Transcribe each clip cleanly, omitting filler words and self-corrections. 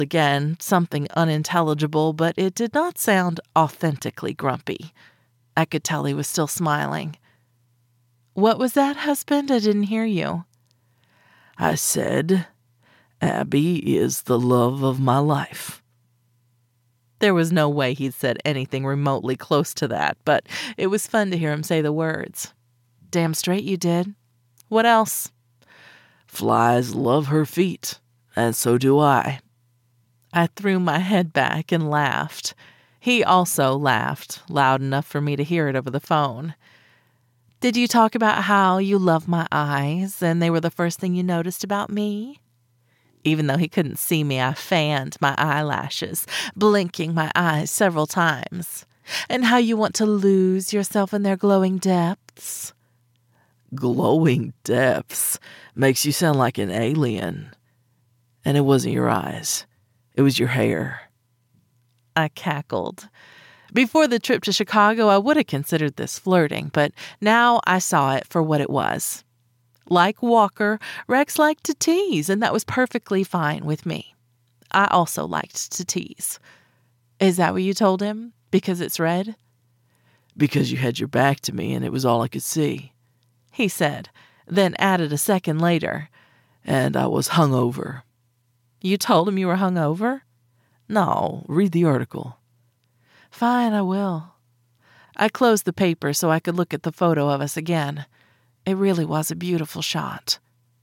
Again, something unintelligible, but it did not sound authentically grumpy. I could tell he was still smiling. "What was that, husband? I didn't hear you." I said, Abby is the love of my life. There was no way he'd said anything remotely close to that, but it was fun to hear him say the words. "Damn straight you did. What else?" Flies love her feet, and so do I. I threw my head back and laughed. He also laughed, loud enough for me to hear it over the phone. "Did you talk about how you love my eyes and they were the first thing you noticed about me?" Even though he couldn't see me, I fanned my eyelashes, blinking my eyes several times. "And how you want to lose yourself in their glowing depths." Glowing depths makes you sound like an alien. And it wasn't your eyes. It was your hair. I cackled. Before the trip to Chicago, I would have considered this flirting, but now I saw it for what it was. Like Walker, Rex liked to tease, and that was perfectly fine with me. I also liked to tease. "Is that what you told him? Because it's red?" Because you had your back to me and it was all I could see," he said, then added a second later. "And I was hungover." "You told him you were hungover?" No, read the article. "Fine, I will." I closed the paper so I could look at the photo of us again. It really was a beautiful shot.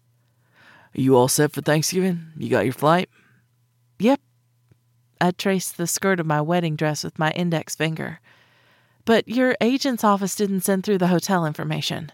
You all set for Thanksgiving? You got your flight? Yep. I traced the skirt of my wedding dress with my index finger. "But your agent's office didn't send through the hotel information."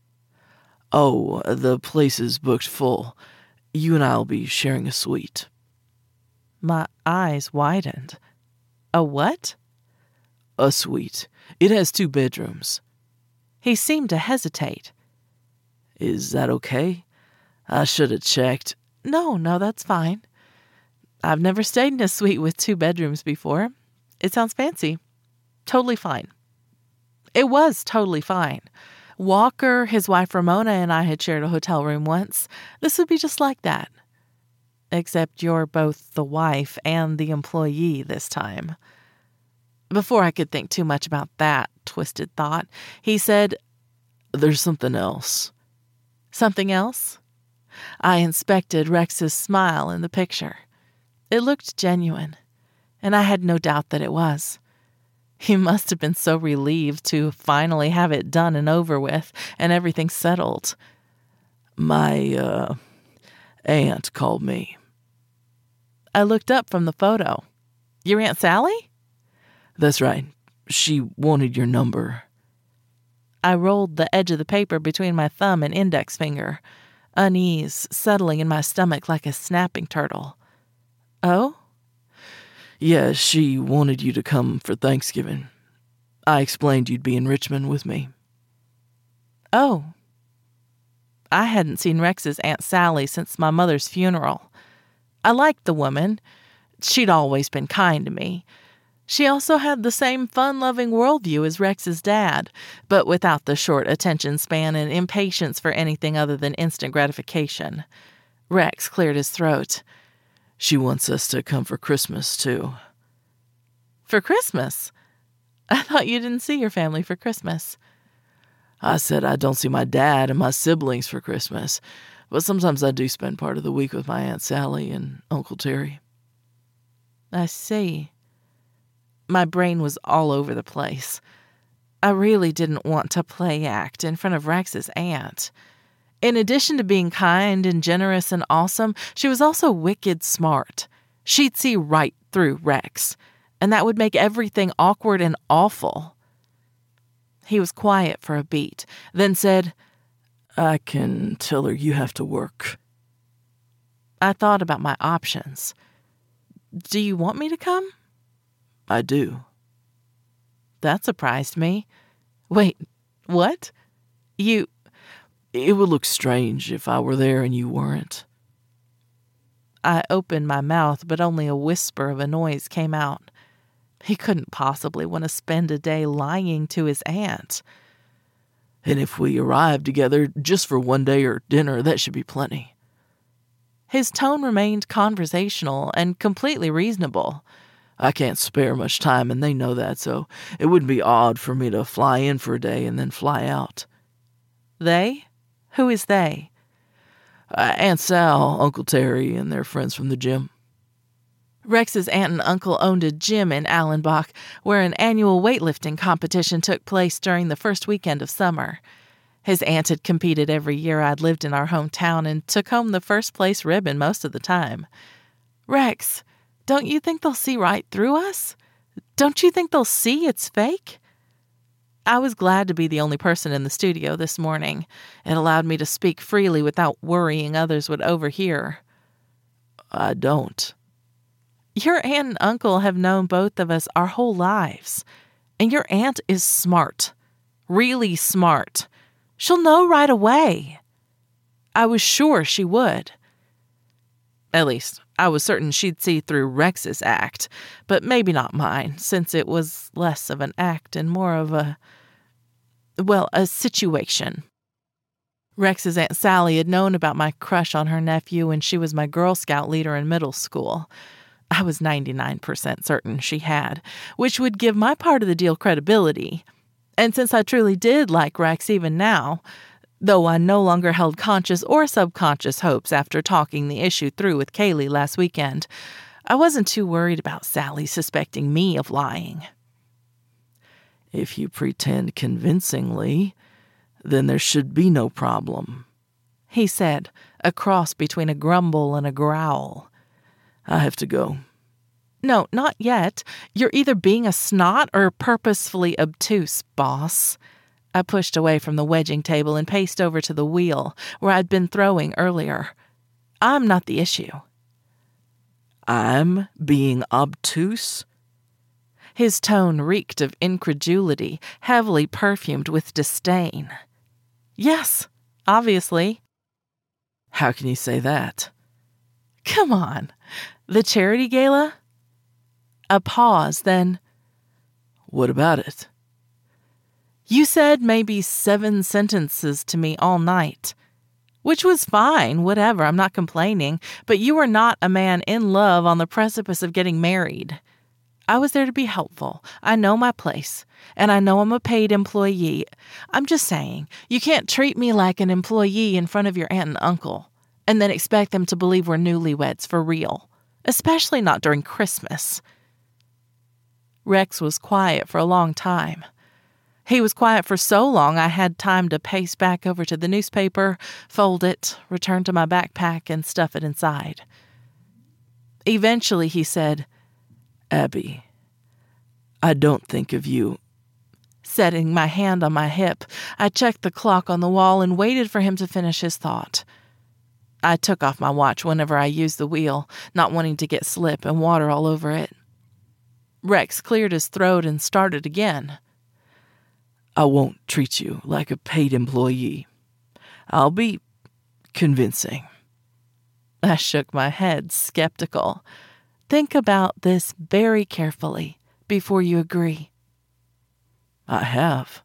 Oh, the place is booked full. You and I will be sharing a suite. My eyes widened. "A what?" A suite. It has 2 bedrooms. He seemed to hesitate. Is that okay? I should have checked. No, that's fine. I've never stayed in a suite with 2 bedrooms before. It sounds fancy. Totally fine. It was totally fine. Walker, his wife Ramona, and I had shared a hotel room once. This would be just like that. Except you're both the wife and the employee this time. Before I could think too much about that twisted thought, he said, "There's something else." "Something else?" I inspected Rex's smile in the picture. It looked genuine, and I had no doubt that it was. He must have been so relieved to finally have it done and over with, and everything settled. My aunt called me. I looked up from the photo. "Your Aunt Sally?" That's right. She wanted your number. I rolled the edge of the paper between my thumb and index finger, unease settling in my stomach like a snapping turtle. "Oh?" Yeah, she wanted you to come for Thanksgiving. I explained you'd be in Richmond with me. "Oh." I hadn't seen Rex's Aunt Sally since my mother's funeral. I liked the woman. She'd always been kind to me. She also had the same fun-loving worldview as Rex's dad, but without the short attention span and impatience for anything other than instant gratification. Rex cleared his throat. She wants us to come for Christmas, too. "For Christmas? I thought you didn't see your family for Christmas." I said I don't see my dad and my siblings for Christmas, but sometimes I do spend part of the week with my Aunt Sally and Uncle Terry. I see. My brain was all over the place. I really didn't want to play act in front of Rex's aunt. In addition to being kind and generous and awesome, she was also wicked smart. She'd see right through Rex, and that would make everything awkward and awful. He was quiet for a beat, then said, I can tell her you have to work. I thought about my options. "Do you want me to come?" I do. That surprised me. "Wait, what? You..." It would look strange if I were there and you weren't. I opened my mouth, but only a whisper of a noise came out. He couldn't possibly want to spend a day lying to his aunt. And if we arrive together just for one day or dinner, that should be plenty. His tone remained conversational and completely reasonable. I can't spare much time, and they know that, so it wouldn't be odd for me to fly in for a day and then fly out. They? Who is they? Aunt Sal, Uncle Terry, and their friends from the gym. Rex's aunt and uncle owned a gym in Allenbach where an annual weightlifting competition took place during the first weekend of summer. His aunt had competed every year I'd lived in our hometown and took home the first place ribbon most of the time. Rex, don't you think they'll see right through us? Don't you think they'll see it's fake? I was glad to be the only person in the studio this morning. It allowed me to speak freely without worrying others would overhear. I don't. Your aunt and uncle have known both of us our whole lives. And your aunt is smart. Really smart. She'll know right away. I was sure she would. At least, I was certain she'd see through Rex's act, but maybe not mine, since it was less of an act and more of a situation. Rex's Aunt Sally had known about my crush on her nephew when she was my Girl Scout leader in middle school. I was 99% certain she had, which would give my part of the deal credibility. And since I truly did like Rex even now, though I no longer held conscious or subconscious hopes after talking the issue through with Kaylee last weekend, I wasn't too worried about Sally suspecting me of lying. If you pretend convincingly, then there should be no problem, he said, a cross between a grumble and a growl. I have to go. No, not yet. You're either being a snot or purposefully obtuse, boss. I pushed away from the wedging table and paced over to the wheel where I'd been throwing earlier. I'm not the issue. I'm being obtuse? His tone reeked of incredulity, heavily perfumed with disdain. Yes, obviously. How can you say that? Come on. The charity gala? A pause, then. What about it? You said maybe 7 sentences to me all night. Which was fine, whatever, I'm not complaining, but you were not a man in love on the precipice of getting married. I was there to be helpful. I know my place, and I know I'm a paid employee. I'm just saying, you can't treat me like an employee in front of your aunt and uncle, and then expect them to believe we're newlyweds for real, especially not during Christmas. Rex was quiet for a long time. He was quiet for so long I had time to pace back over to the newspaper, fold it, return to my backpack, and stuff it inside. Eventually he said, Abby, I don't think of you. Setting my hand on my hip, I checked the clock on the wall and waited for him to finish his thought. I took off my watch whenever I used the wheel, not wanting to get slip and water all over it. Rex cleared his throat and started again. I won't treat you like a paid employee. I'll be convincing. I shook my head, skeptical. Think about this very carefully before you agree. I have.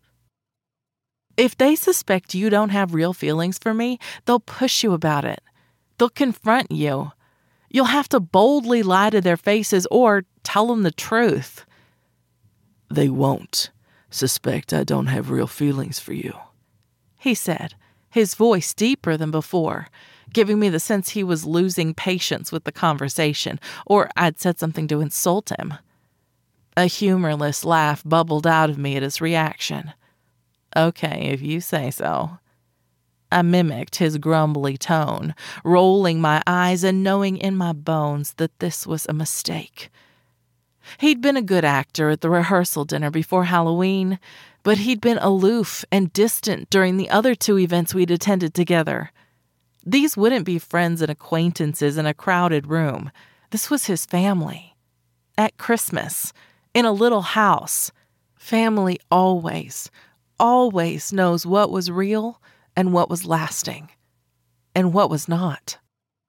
If they suspect you don't have real feelings for me, they'll push you about it. They'll confront you. You'll have to boldly lie to their faces or tell them the truth. They won't suspect I don't have real feelings for you, he said, his voice deeper than before, giving me the sense he was losing patience with the conversation, or I'd said something to insult him. A humorless laugh bubbled out of me at his reaction. Okay, if you say so. I mimicked his grumbly tone, rolling my eyes and knowing in my bones that this was a mistake. He'd been a good actor at the rehearsal dinner before Halloween, but he'd been aloof and distant during the other 2 events we'd attended together. These wouldn't be friends and acquaintances in a crowded room. This was his family. At Christmas, in a little house. Family always knows what was real and what was lasting, and what was not.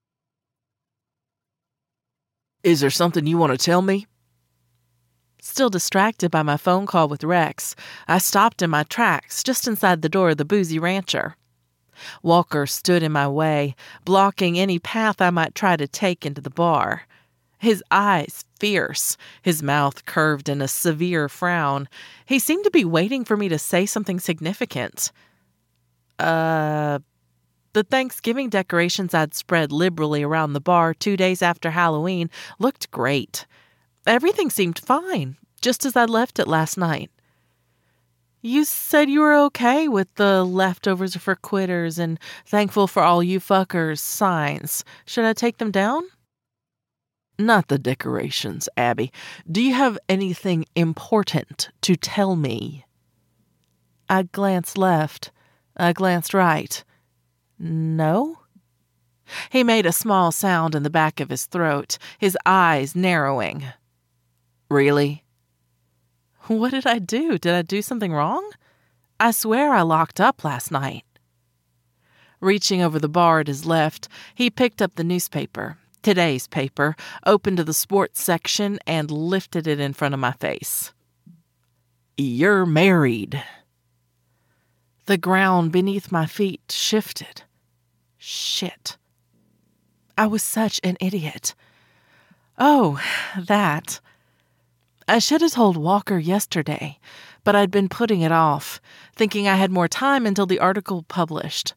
Is there something you want to tell me? Still distracted by my phone call with Rex, I stopped in my tracks just inside the door of the Boozy Rancher. Walker stood in my way, blocking any path I might try to take into the bar. His eyes fierce, his mouth curved in a severe frown. He seemed to be waiting for me to say something significant. The Thanksgiving decorations I'd spread liberally around the bar 2 days after Halloween looked great. Everything seemed fine, just as I'd left it last night. You said you were okay with the leftovers for quitters and thankful for all you fuckers signs. Should I take them down? Not the decorations, Abby. Do you have anything important to tell me? I glanced left. I glanced right. No? He made a small sound in the back of his throat, his eyes narrowing. Really? What did I do? Did I do something wrong? I swear I locked up last night. Reaching over the bar at his left, he picked up the newspaper, today's paper, opened to the sports section, and lifted it in front of my face. You're married. The ground beneath my feet shifted. Shit. I was such an idiot. Oh, that. I should have told Walker yesterday, but I'd been putting it off, thinking I had more time until the article published.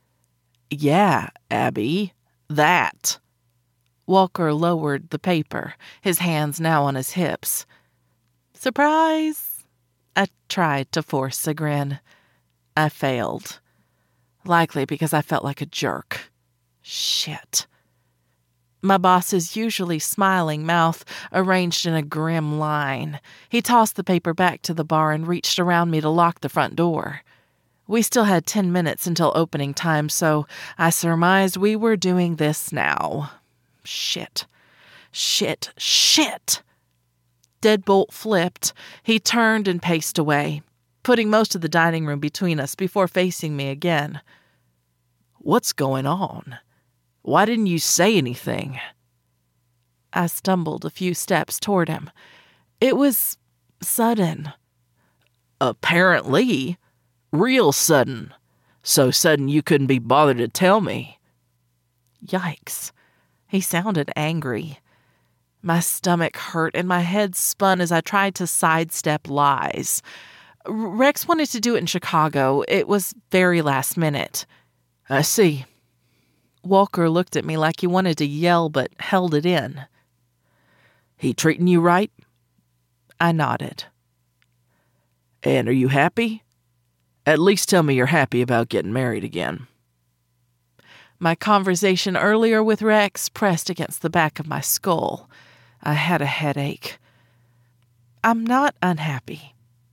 Yeah, Abby, that. Walker lowered the paper, his hands now on his hips. Surprise! I tried to force a grin. I failed. Likely because I felt like a jerk. Shit. My boss's usually smiling mouth arranged in a grim line. He tossed the paper back to the bar and reached around me to lock the front door. We still had 10 minutes until opening time, so I surmised we were doing this now. Shit. Shit. Shit. Deadbolt flipped. He turned and paced away, putting most of the dining room between us before facing me again. What's going on? Why didn't you say anything? I stumbled a few steps toward him. It was sudden. Apparently. Real sudden. So sudden you couldn't be bothered to tell me. Yikes. He sounded angry. My stomach hurt and my head spun as I tried to sidestep lies. Rex wanted to do it in Chicago. It was very last minute. I see. Walker looked at me like he wanted to yell but held it in. He treating you right? I nodded. And are you happy? At least tell me you're happy about getting married again. My conversation earlier with Rex pressed against the back of my skull. I had a headache. I'm not unhappy.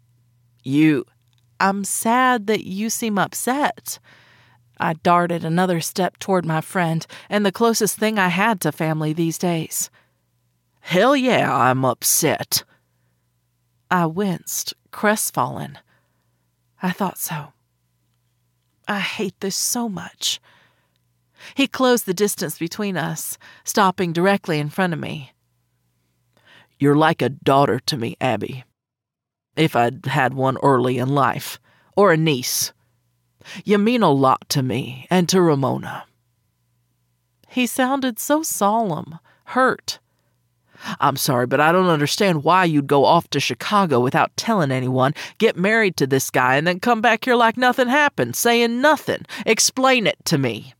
I'm sad that you seem upset. I darted another step toward my friend, and the closest thing I had to family these days. Hell yeah, I'm upset. I winced, crestfallen. I thought so. I hate this so much. He closed the distance between us, stopping directly in front of me. You're like a daughter to me, Abby. If I'd had one early in life, or a niece. You mean a lot to me and to Ramona. He sounded so solemn, hurt. I'm sorry, but I don't understand why you'd go off to Chicago without telling anyone, get married to this guy, and then come back here like nothing happened, saying nothing. Explain it to me.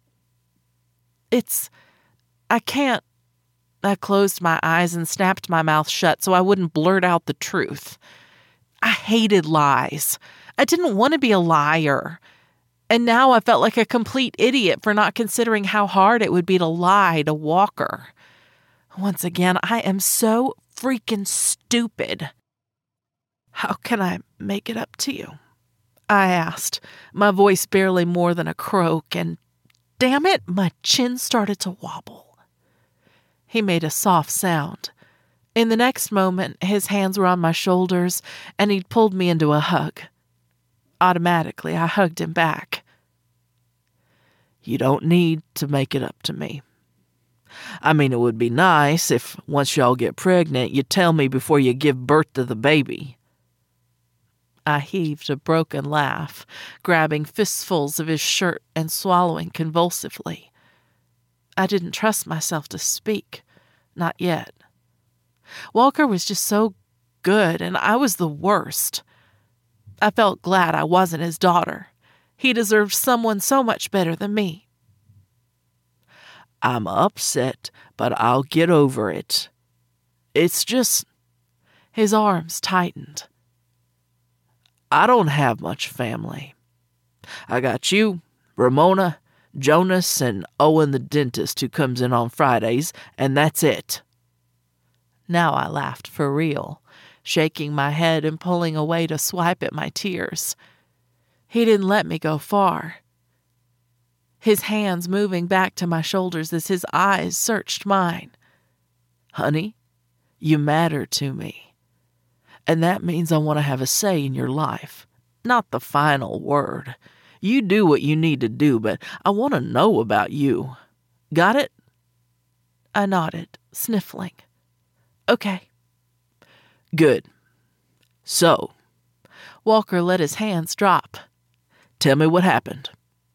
I can't. I closed my eyes and snapped my mouth shut so I wouldn't blurt out the truth. I hated lies. I didn't want to be a liar. And now I felt like a complete idiot for not considering how hard it would be to lie to Walker. Once again, I am so freaking stupid. How can I make it up to you? I asked, my voice barely more than a croak, and damn it, my chin started to wobble. He made a soft sound. In the next moment, his hands were on my shoulders, and he'd pulled me into a hug. Automatically, I hugged him back. You don't need to make it up to me. I mean, it would be nice if, once y'all get pregnant, you tell me before you give birth to the baby. I heaved a broken laugh, grabbing fistfuls of his shirt and swallowing convulsively. I didn't trust myself to speak. Not yet. Walker was just so good, and I was the worst. I felt glad I wasn't his daughter. He deserved someone so much better than me. I'm upset, but I'll get over it. It's just... His arms tightened. I don't have much family. I got you, Ramona, Jonas, and Owen the dentist who comes in on Fridays, and that's it. Now I laughed for real, shaking my head and pulling away to swipe at my tears. He didn't let me go far. His hands moving back to my shoulders as his eyes searched mine. Honey, you matter to me. And that means I want to have a say in your life. Not the final word. You do what you need to do, but I want to know about you. Got it? I nodded, sniffling. Okay. Good. So, Walker let his hands drop. Tell me what happened.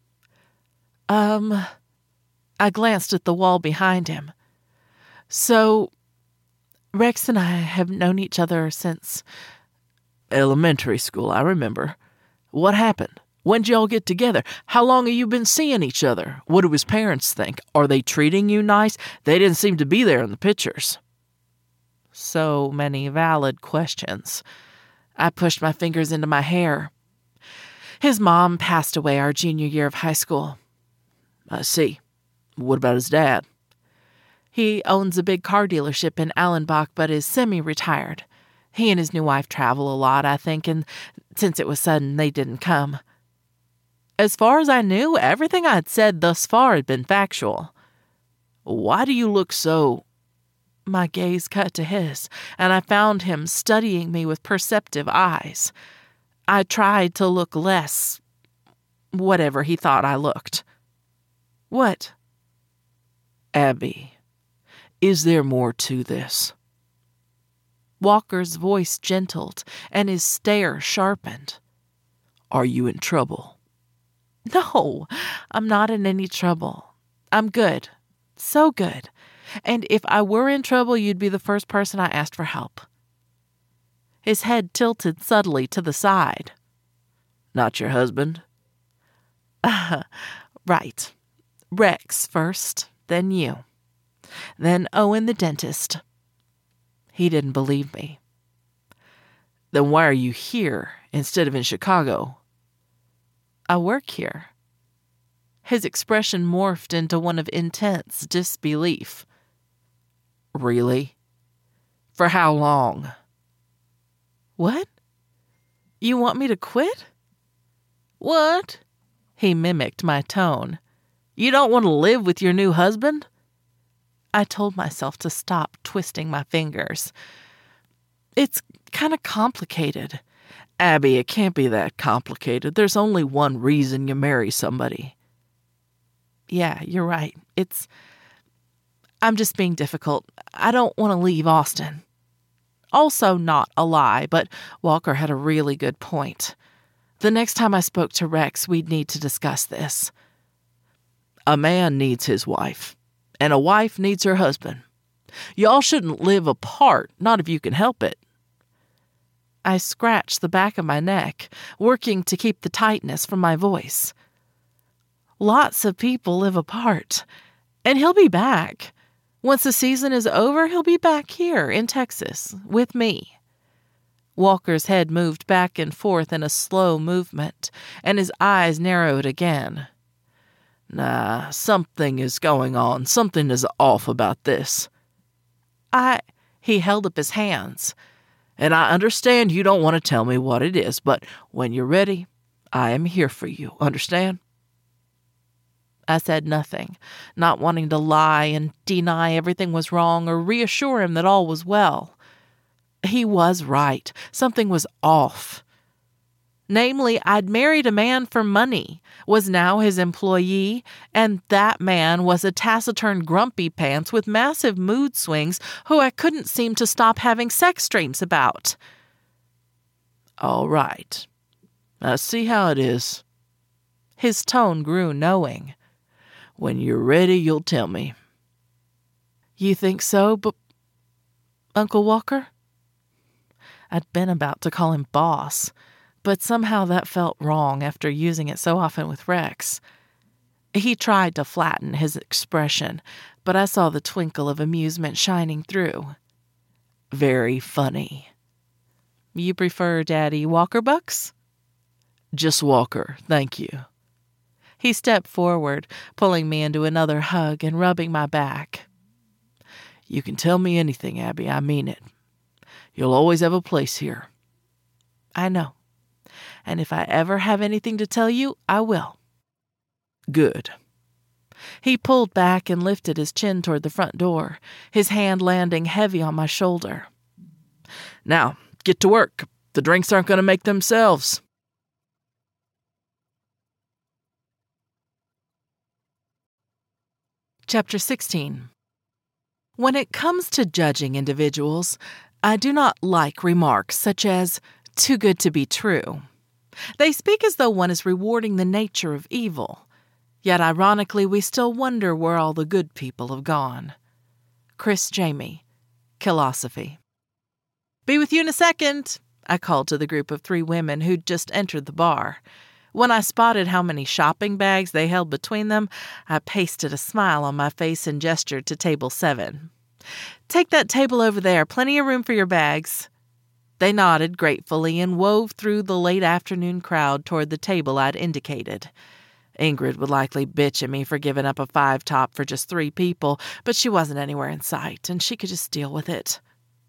I glanced at the wall behind him. So, Rex and I have known each other since... Elementary school, I remember. What happened? When'd y'all get together? How long have you been seeing each other? What do his parents think? Are they treating you nice? They didn't seem to be there in the pictures. So many valid questions. I pushed my fingers into my hair. His mom passed away our junior year of high school. I see. What about his dad? He owns a big car dealership in Allenbach, but is semi-retired. He and his new wife travel a lot, I think, and since it was sudden, they didn't come. As far as I knew, everything I'd said thus far had been factual. Why do you look so... My gaze cut to his, and I found him studying me with perceptive eyes. I tried to look less... whatever he thought I looked. What? Abby, is there more to this? Walker's voice gentled, and his stare sharpened. Are you in trouble? No, I'm not in any trouble. I'm good. So good. And if I were in trouble, you'd be the first person I asked for help. His head tilted subtly to the side. Not your husband? Right. Rex first, then you. Then Owen the dentist. He didn't believe me. Then why are you here instead of in Chicago? I work here. His expression morphed into one of intense disbelief. Really? For how long? What? You want me to quit? What? He mimicked my tone. You don't want to live with your new husband? I told myself to stop twisting my fingers. It's kind of complicated. Abby, it can't be that complicated. There's only one reason you marry somebody. Yeah, you're right. I'm just being difficult. I don't want to leave Austin. Also not a lie, but Walker had a really good point. The next time I spoke to Rex, we'd need to discuss this. A man needs his wife, and a wife needs her husband. Y'all shouldn't live apart, not if you can help it. I scratched the back of my neck, working to keep the tightness from my voice. Lots of people live apart, and he'll be back. Once the season is over, he'll be back here in Texas with me. Walker's head moved back and forth in a slow movement, and his eyes narrowed again. Nah, something is going on. Something is off about this. He held up his hands. And I understand you don't want to tell me what it is, but when you're ready, I am here for you. Understand? I said nothing, not wanting to lie and deny everything was wrong or reassure him that all was well. He was right. Something was off. Namely, I'd married a man for money, was now his employee, and that man was a taciturn grumpy pants with massive mood swings who I couldn't seem to stop having sex dreams about. All right. Now see how it is. His tone grew knowing. When you're ready, you'll tell me. You think so, Uncle Walker? I'd been about to call him boss, but somehow that felt wrong after using it so often with Rex. He tried to flatten his expression, but I saw the twinkle of amusement shining through. Very funny. You prefer Daddy Walker Bucks? Just Walker, thank you. He stepped forward, pulling me into another hug and rubbing my back. You can tell me anything, Abby. I mean it. You'll always have a place here. I know. And if I ever have anything to tell you, I will. Good. He pulled back and lifted his chin toward the front door, his hand landing heavy on my shoulder. Now, get to work. The drinks aren't going to make themselves. Chapter 16. When it comes to judging individuals, I do not like remarks such as, too good to be true. They speak as though one is rewarding the nature of evil. Yet ironically, we still wonder where all the good people have gone. Chris Jamie, Killosophy. Be with you in a second, I called to the group of 3 women who'd just entered the bar. When I spotted how many shopping bags they held between them, I pasted a smile on my face and gestured to table 7. Take that table over there, plenty of room for your bags. They nodded gratefully and wove through the late afternoon crowd toward the table I'd indicated. Ingrid would likely bitch at me for giving up a 5-top for just 3 people, but she wasn't anywhere in sight, and she could just deal with it.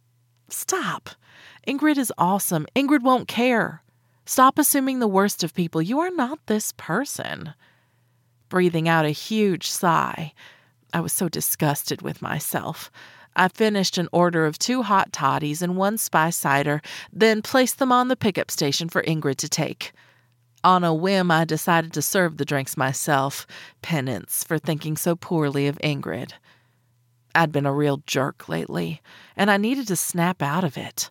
Stop. Ingrid is awesome. Ingrid won't care. Stop assuming the worst of people. You are not this person. Breathing out a huge sigh, I was so disgusted with myself. I finished an order of 2 hot toddies and 1 spice cider, then placed them on the pickup station for Ingrid to take. On a whim, I decided to serve the drinks myself, penance for thinking so poorly of Ingrid. I'd been a real jerk lately, and I needed to snap out of it.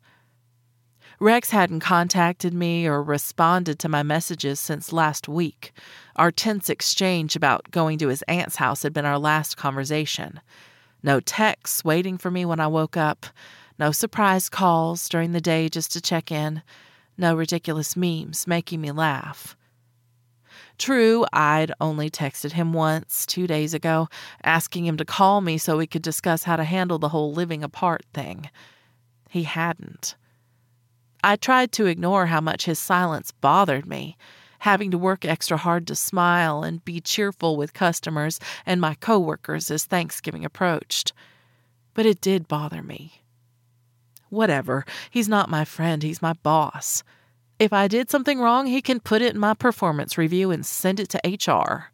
Rex hadn't contacted me or responded to my messages since last week. Our tense exchange about going to his aunt's house had been our last conversation. No texts waiting for me when I woke up. No surprise calls during the day just to check in. No ridiculous memes making me laugh. True, I'd only texted him once 2 days ago, asking him to call me so we could discuss how to handle the whole living apart thing. He hadn't. I tried to ignore how much his silence bothered me, having to work extra hard to smile and be cheerful with customers and my coworkers as Thanksgiving approached. But it did bother me. Whatever, he's not my friend, he's my boss. If I did something wrong, he can put it in my performance review and send it to HR.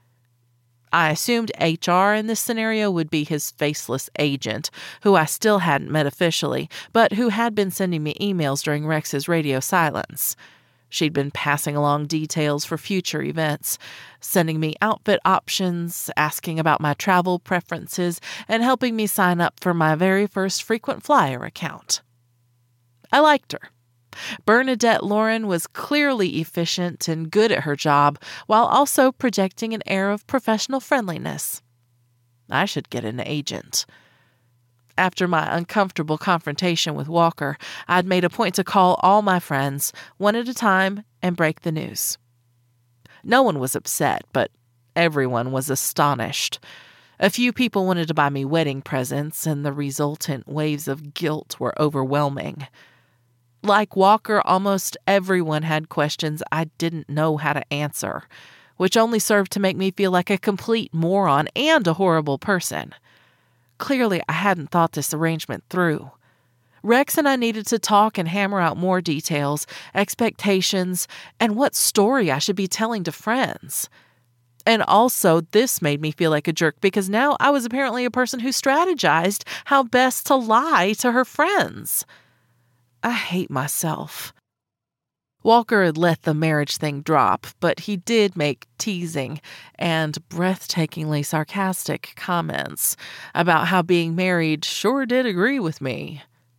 I assumed HR in this scenario would be his faceless agent, who I still hadn't met officially, but who had been sending me emails during Rex's radio silence. She'd been passing along details for future events, sending me outfit options, asking about my travel preferences, and helping me sign up for my very first frequent flyer account. I liked her. Bernadette Lauren was clearly efficient and good at her job, while also projecting an air of professional friendliness. I should get an agent. After my uncomfortable confrontation with Walker, I'd made a point to call all my friends, one at a time, and break the news. No one was upset, but everyone was astonished. A few people wanted to buy me wedding presents, and the resultant waves of guilt were overwhelming. Like Walker, almost everyone had questions I didn't know how to answer, which only served to make me feel like a complete moron and a horrible person. Clearly, I hadn't thought this arrangement through. Rex and I needed to talk and hammer out more details, expectations, and what story I should be telling to friends. And also, this made me feel like a jerk because now I was apparently a person who strategized how best to lie to her friends. I hate myself. Walker had let the marriage thing drop, but he did make teasing and breathtakingly sarcastic comments about how being married sure did agree with me.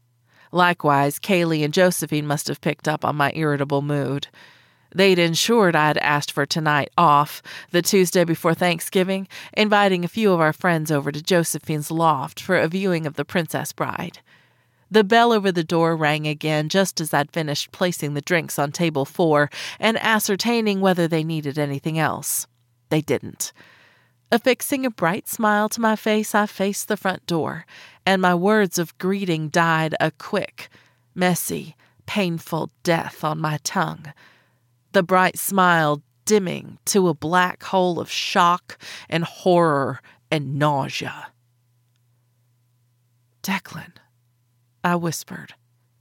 Likewise, Kaylee and Josephine must have picked up on my irritable mood. They'd ensured I'd asked for tonight off, the Tuesday before Thanksgiving, inviting a few of our friends over to Josephine's loft for a viewing of The Princess Bride. The bell over the door rang again just as I'd finished placing the drinks on table 4 and ascertaining whether they needed anything else. They didn't. Affixing a bright smile to my face, I faced the front door, and my words of greeting died a quick, messy, painful death on my tongue. The bright smile dimming to a black hole of shock and horror and nausea. "Declan," I whispered.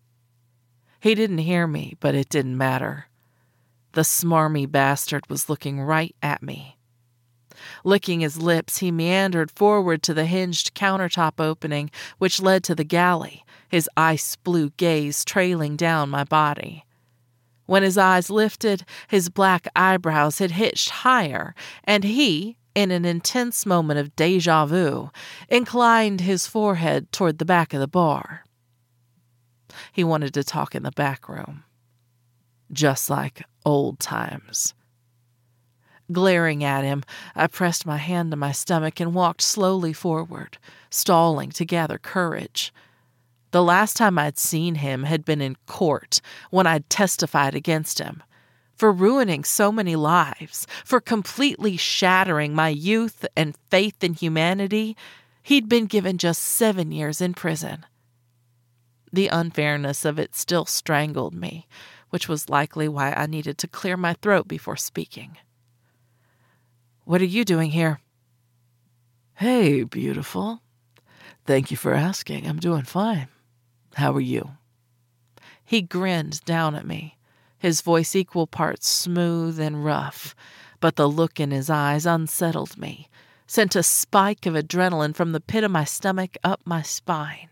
He didn't hear me, but it didn't matter. The smarmy bastard was looking right at me. Licking his lips, he meandered forward to the hinged countertop opening which led to the galley, his ice-blue gaze trailing down my body. When his eyes lifted, his black eyebrows had hitched higher, and he, in an intense moment of déjà vu, inclined his forehead toward the back of the bar. He wanted to talk in the back room. Just like old times. Glaring at him, I pressed my hand to my stomach and walked slowly forward, stalling to gather courage. The last time I'd seen him had been in court, when I'd testified against him. For ruining so many lives, for completely shattering my youth and faith in humanity, he'd been given just 7 years in prison. The unfairness of it still strangled me, which was likely why I needed to clear my throat before speaking. "What are you doing here?" "Hey, beautiful. Thank you for asking. I'm doing fine. How are you?" He grinned down at me, his voice equal parts smooth and rough, but the look in his eyes unsettled me, sent a spike of adrenaline from the pit of my stomach up my spine.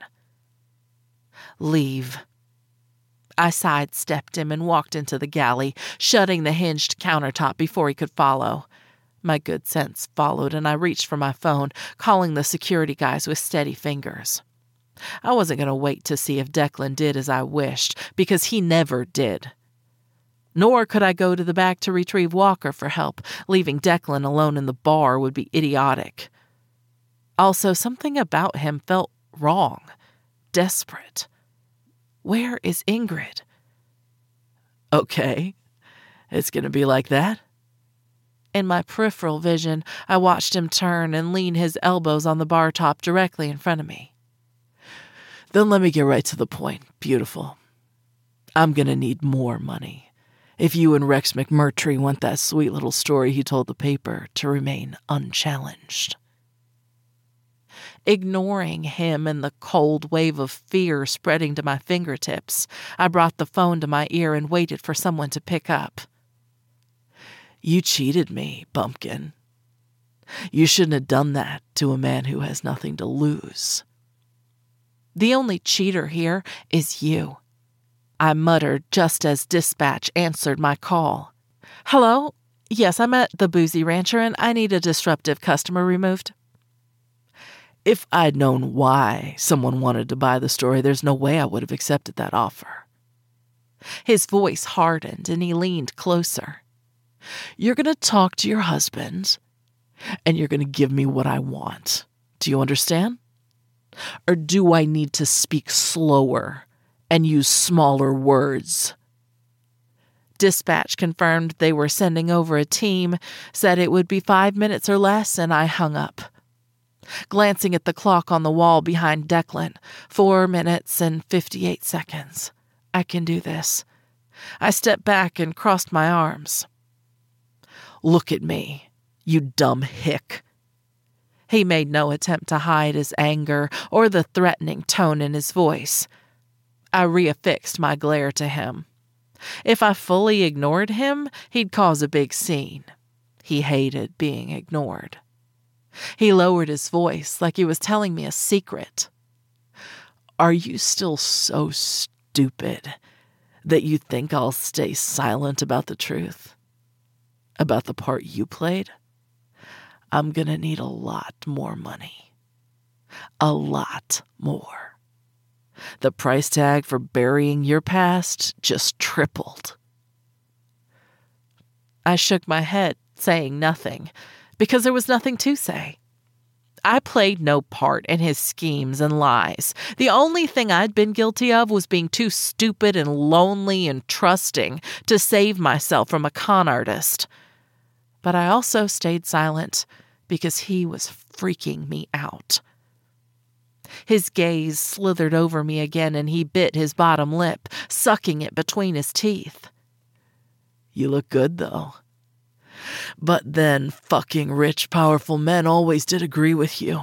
"Leave." I sidestepped him and walked into the galley, shutting the hinged countertop before he could follow. My good sense followed, and I reached for my phone, calling the security guys with steady fingers. I wasn't going to wait to see if Declan did as I wished, because he never did. Nor could I go to the back to retrieve Walker for help. Leaving Declan alone in the bar would be idiotic. Also, something about him felt wrong, desperate. Where is Ingrid? "Okay, it's going to be like that?" In my peripheral vision, I watched him turn and lean his elbows on the bar top directly in front of me. "Then let me get right to the point, beautiful. I'm going to need more money if you and Rex McMurtry want that sweet little story he told the paper to remain unchallenged." Ignoring him and the cold wave of fear spreading to my fingertips, I brought the phone to my ear and waited for someone to pick up. "You cheated me, bumpkin. You shouldn't have done that to a man who has nothing to lose." "The only cheater here is you," I muttered just as dispatch answered my call. "Hello? Yes, I'm at the Boozy Rancher and I need a disruptive customer removed." If I'd known why someone wanted to buy the story, there's no way I would have accepted that offer. His voice hardened and he leaned closer. "You're going to talk to your husband, and you're going to give me what I want. Do you understand? Or do I need to speak slower and use smaller words?" Dispatch confirmed they were sending over a team, said it would be 5 minutes or less, and I hung up. Glancing at the clock on the wall behind Declan, 4 minutes and 58 seconds. I can do this. I stepped back and crossed my arms. "Look at me, you dumb hick." He made no attempt to hide his anger or the threatening tone in his voice. I reaffixed my glare to him. If I fully ignored him, he'd cause a big scene. He hated being ignored. He lowered his voice like he was telling me a secret. "Are you still so stupid that you think I'll stay silent about the truth? About the part you played? I'm gonna need a lot more money. A lot more. The price tag for burying your past just tripled. I shook my head, saying nothing, because there was nothing to say. I played no part in his schemes and lies. The only thing I'd been guilty of was being too stupid and lonely and trusting to save myself from a con artist. But I also stayed silent because he was freaking me out. His gaze slithered over me again, and he bit his bottom lip, sucking it between his teeth. You look good, though. But then fucking rich, powerful men always did agree with you.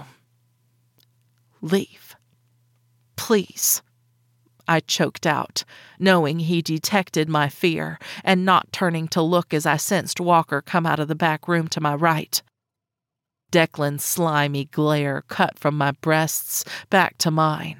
Leave. Please. I choked out, knowing he detected my fear and not turning to look as I sensed Walker come out of the back room to my right. Declan's slimy glare cut from my breasts back to mine.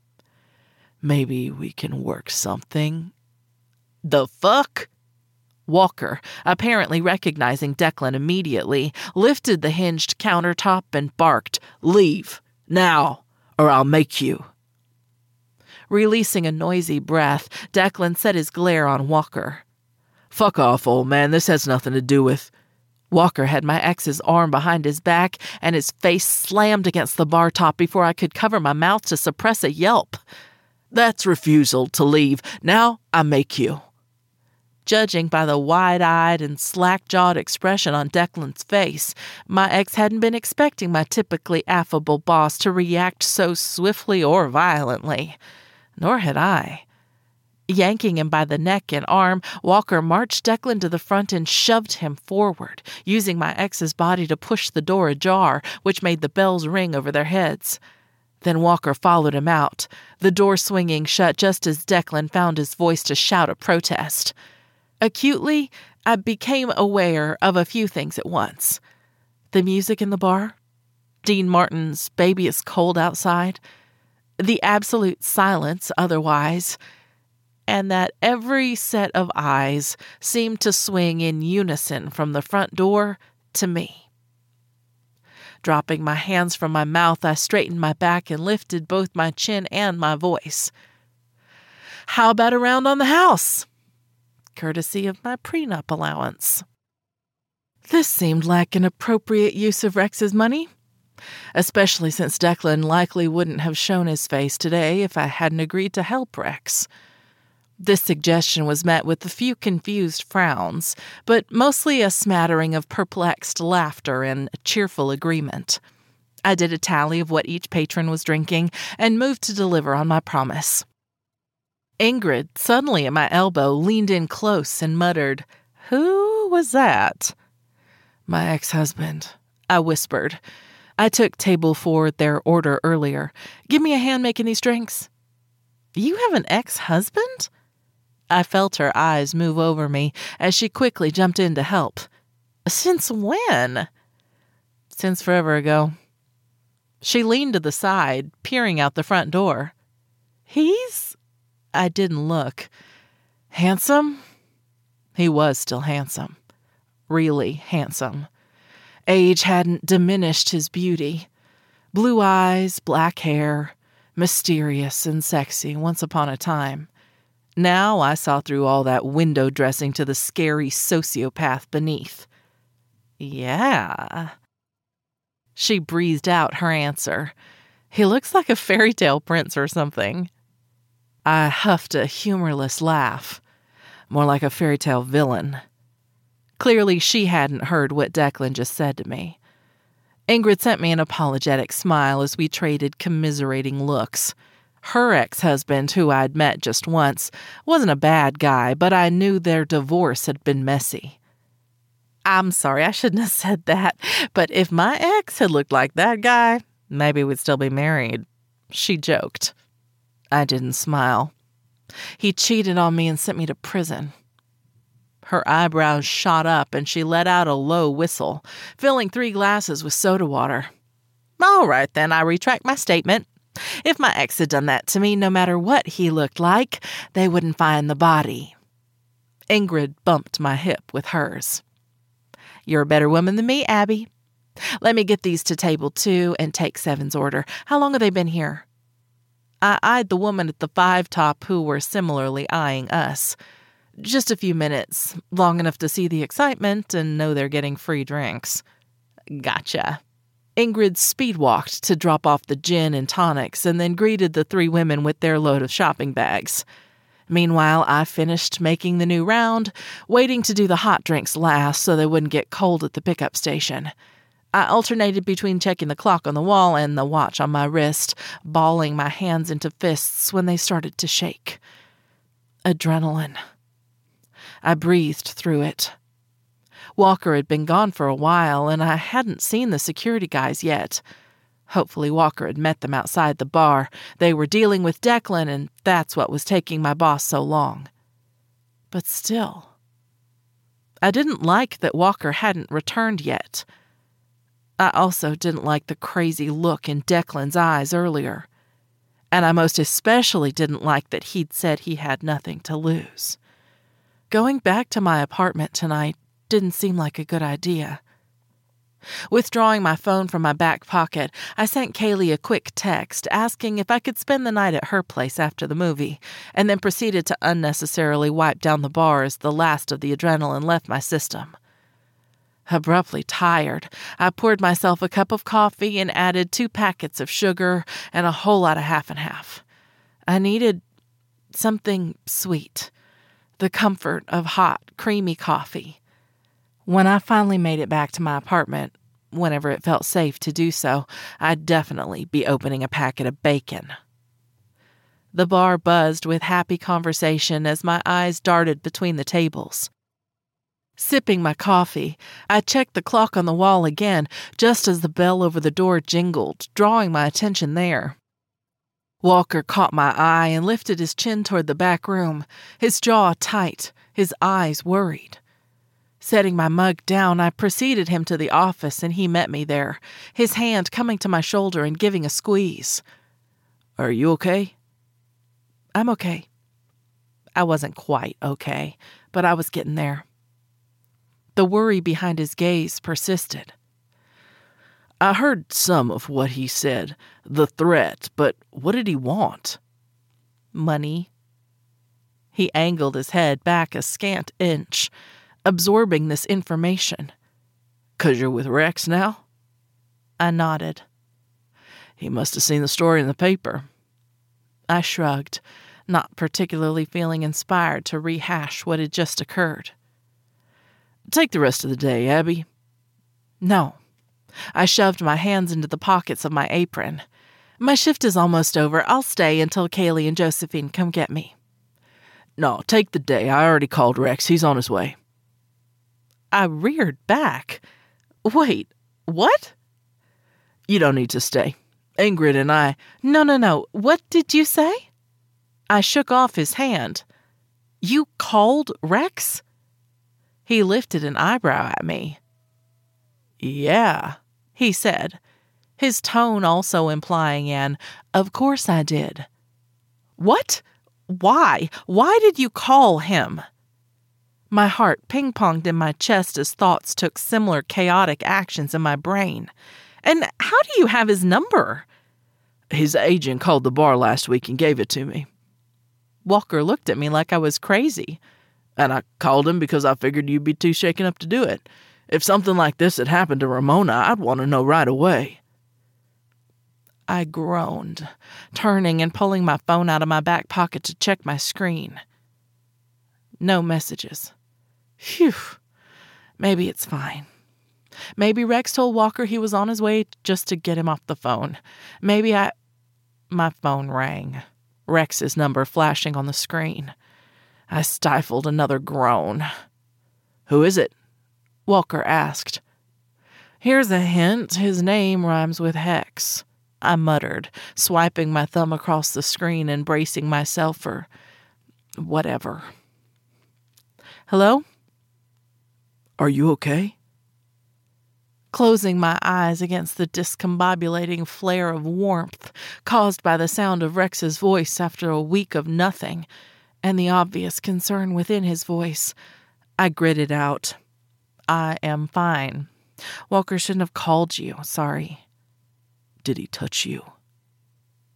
Maybe we can work something. The fuck? Walker, apparently recognizing Declan immediately, lifted the hinged countertop and barked, "Leave, now, or I'll make you." Releasing a noisy breath, Declan set his glare on Walker. Fuck off, old man, this has nothing to do with... Walker had my ex's arm behind his back, and his face slammed against the bar top before I could cover my mouth to suppress a yelp. That's refusal to leave. Now I make you. Judging by the wide-eyed and slack-jawed expression on Declan's face, my ex hadn't been expecting my typically affable boss to react so swiftly or violently. Nor had I. Yanking him by the neck and arm, Walker marched Declan to the front and shoved him forward, using my ex's body to push the door ajar, which made the bells ring over their heads. Then Walker followed him out, the door swinging shut just as Declan found his voice to shout a protest. Acutely, I became aware of a few things at once. The music in the bar, Dean Martin's "Baby It's Cold Outside," the absolute silence otherwise, and that every set of eyes seemed to swing in unison from the front door to me. Dropping my hands from my mouth, I straightened my back and lifted both my chin and my voice. "How about a round on the house?" Courtesy of my prenup allowance. This seemed like an appropriate use of Rex's money, especially since Declan likely wouldn't have shown his face today if I hadn't agreed to help Rex. This suggestion was met with a few confused frowns, but mostly a smattering of perplexed laughter and cheerful agreement. I did a tally of what each patron was drinking and moved to deliver on my promise. Ingrid, suddenly at my elbow, leaned in close and muttered, "Who was that?" "My ex-husband," I whispered. I took table 4 their order earlier. "Give me a hand making these drinks." "You have an ex-husband?" I felt her eyes move over me as she quickly jumped in to help. "Since when?" "Since forever ago." She leaned to the side, peering out the front door. "He's..." I didn't look. "Handsome?" He was still handsome. Really handsome. Age hadn't diminished his beauty. Blue eyes, black hair, mysterious and sexy once upon a time. Now I saw through all that window dressing to the scary sociopath beneath. "Yeah." She breathed out her answer. "He looks like a fairy tale prince or something." I huffed a humorless laugh. "More like a fairy tale villain." Clearly she hadn't heard what Declan just said to me. Ingrid sent me an apologetic smile as we traded commiserating looks. Her ex-husband, who I'd met just once, wasn't a bad guy, but I knew their divorce had been messy. "I'm sorry, I shouldn't have said that, but if my ex had looked like that guy, maybe we'd still be married," she joked. I didn't smile. "He cheated on me and sent me to prison." Her eyebrows shot up and she let out a low whistle, filling 3 glasses with soda water. "All right, then, I retract my statement. If my ex had done that to me, no matter what he looked like, they wouldn't find the body." Ingrid bumped my hip with hers. "You're a better woman than me, Abby. Let me get these to table 2 and take 7's order. How long have they been here?" I eyed the woman at the Five Top who were similarly eyeing us. Just a few minutes, long enough to see the excitement and know they're getting free drinks. Gotcha. Ingrid speed-walked to drop off the gin and tonics and then greeted the three women with their load of shopping bags. Meanwhile, I finished making the new round, waiting to do the hot drinks last so they wouldn't get cold at the pickup station. I alternated between checking the clock on the wall and the watch on my wrist, balling my hands into fists when they started to shake. Adrenaline. I breathed through it. Walker had been gone for a while, and I hadn't seen the security guys yet. Hopefully Walker had met them outside the bar. They were dealing with Declan, and that's what was taking my boss so long. But still, I didn't like that Walker hadn't returned yet. I also didn't like the crazy look in Declan's eyes earlier. And I most especially didn't like that he'd said he had nothing to lose. Going back to my apartment tonight didn't seem like a good idea. Withdrawing my phone from my back pocket, I sent Kaylee a quick text asking if I could spend the night at her place after the movie, and then proceeded to unnecessarily wipe down the bar as the last of the adrenaline left my system. Abruptly tired, I poured myself a cup of coffee and added 2 packets of sugar and a whole lot of half and half. I needed something sweet, the comfort of hot, creamy coffee. When I finally made it back to my apartment, whenever it felt safe to do so, I'd definitely be opening a packet of bacon. The bar buzzed with happy conversation as my eyes darted between the tables. Sipping my coffee, I checked the clock on the wall again just as the bell over the door jingled, drawing my attention there. Walker caught my eye and lifted his chin toward the back room, his jaw tight, his eyes worried. Setting my mug down, I preceded him to the office and he met me there, his hand coming to my shoulder and giving a squeeze. "Are you okay?" "I'm okay." I wasn't quite okay, but I was getting there. The worry behind his gaze persisted. "I heard some of what he said, the threat, but what did he want?" "Money." He angled his head back a scant inch, absorbing this information. "'Cause you're with Rex now?" I nodded. "He must have seen the story in the paper." I shrugged, not particularly feeling inspired to rehash what had just occurred. "Take the rest of the day, Abby." "No." I shoved my hands into the pockets of my apron. "My shift is almost over. I'll stay until Kaylee and Josephine come get me." "No, take the day. I already called Rex. He's on his way." I reared back. "Wait, what?" "You don't need to stay. Ingrid and I—" No. What did you say?" I shook off his hand. "You called Rex?" He lifted an eyebrow at me. "Yeah," he said, his tone also implying an, "Of course I did." "What? Why? Why did you call him?" My heart ping-ponged in my chest as thoughts took similar chaotic actions in my brain. "And how do you have his number?" "His agent called the bar last week and gave it to me." Walker looked at me like I was crazy. "And I called him because I figured you'd be too shaken up to do it. If something like this had happened to Ramona, I'd want to know right away." I groaned, turning and pulling my phone out of my back pocket to check my screen. No messages. Phew. Maybe it's fine. Maybe Rex told Walker he was on his way just to get him off the phone. My phone rang, Rex's number flashing on the screen. I stifled another groan. "Who is it?" Walker asked. "Here's a hint. His name rhymes with Hex," I muttered, swiping my thumb across the screen and bracing myself for whatever. "Hello?" "Are you okay?" Closing my eyes against the discombobulating flare of warmth caused by the sound of Rex's voice after a week of nothing, and the obvious concern within his voice, I gritted out, "I am fine. Walker shouldn't have called you. Sorry." "Did he touch you?"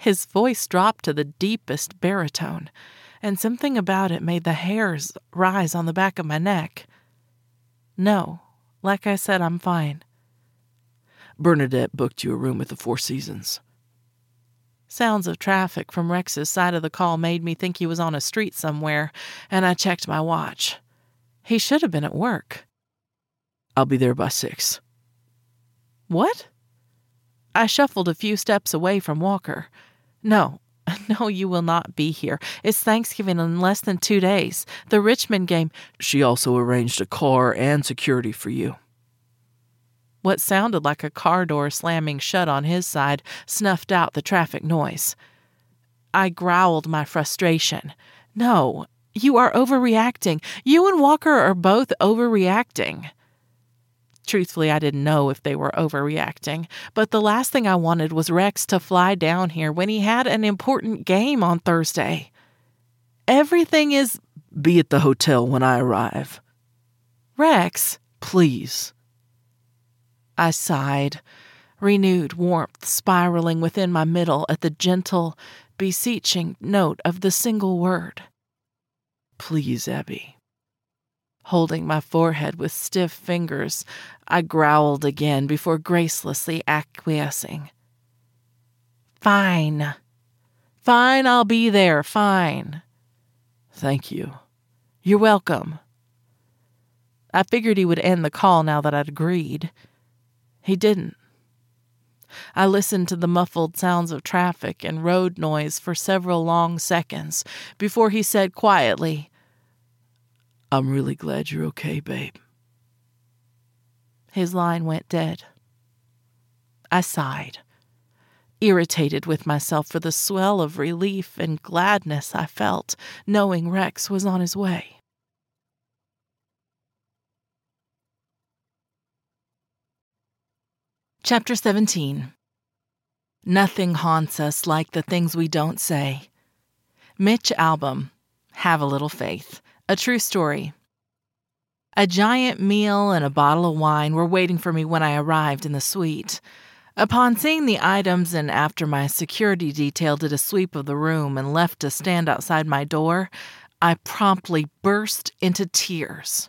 His voice dropped to the deepest baritone, and something about it made the hairs rise on the back of my neck. No, like I said, I'm fine. Bernadette booked you a room at the Four Seasons. Sounds of traffic from Rex's side of the call made me think he was on a street somewhere, and I checked my watch. He should have been at work. I'll be there by 6. What? I shuffled a few steps away from Walker. No, you will not be here. It's Thanksgiving in less than 2 days. The Richmond game. She also arranged a car and security for you. What sounded like a car door slamming shut on his side snuffed out the traffic noise. I growled my frustration. No, you are overreacting. You and Walker are both overreacting. Truthfully, I didn't know if they were overreacting, but the last thing I wanted was Rex to fly down here when he had an important game on Thursday. Everything is... Be at the hotel when I arrive. Rex, please. I sighed, renewed warmth spiraling within my middle at the gentle, beseeching note of the single word. Please, Abby. Holding my forehead with stiff fingers, I growled again before gracelessly acquiescing. Fine. Fine, I'll be there, fine. Thank you. You're welcome. I figured he would end the call now that I'd agreed. He didn't. I listened to the muffled sounds of traffic and road noise for several long seconds before he said quietly, I'm really glad you're okay, babe. His line went dead. I sighed, irritated with myself for the swell of relief and gladness I felt, knowing Rex was on his way. Chapter 17. Nothing haunts us like the things we don't say. Mitch Albom, Have a Little Faith. A true story. A giant meal and a bottle of wine were waiting for me when I arrived in the suite. Upon seeing the items and after my security detail did a sweep of the room and left to stand outside my door, I promptly burst into tears.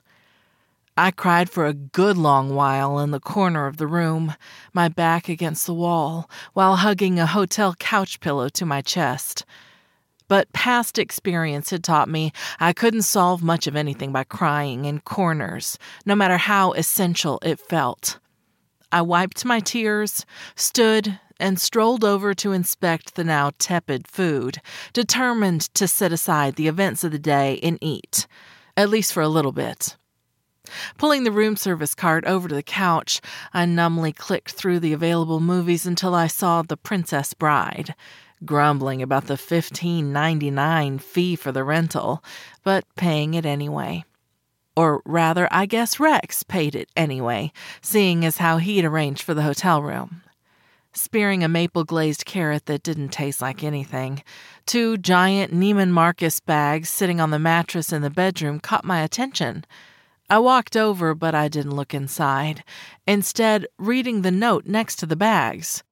I cried for a good long while in the corner of the room, my back against the wall, while hugging a hotel couch pillow to my chest. But past experience had taught me I couldn't solve much of anything by crying in corners, no matter how essential it felt. I wiped my tears, stood, and strolled over to inspect the now tepid food, determined to set aside the events of the day and eat, at least for a little bit. Pulling the room service cart over to the couch, I numbly clicked through the available movies until I saw The Princess Bride, grumbling about the $15.99 fee for the rental, but paying it anyway. Or rather, I guess Rex paid it anyway, seeing as how he'd arranged for the hotel room. Spearing a maple-glazed carrot that didn't taste like anything, 2 giant Neiman Marcus bags sitting on the mattress in the bedroom caught my attention. I walked over, but I didn't look inside, instead reading the note next to the bags.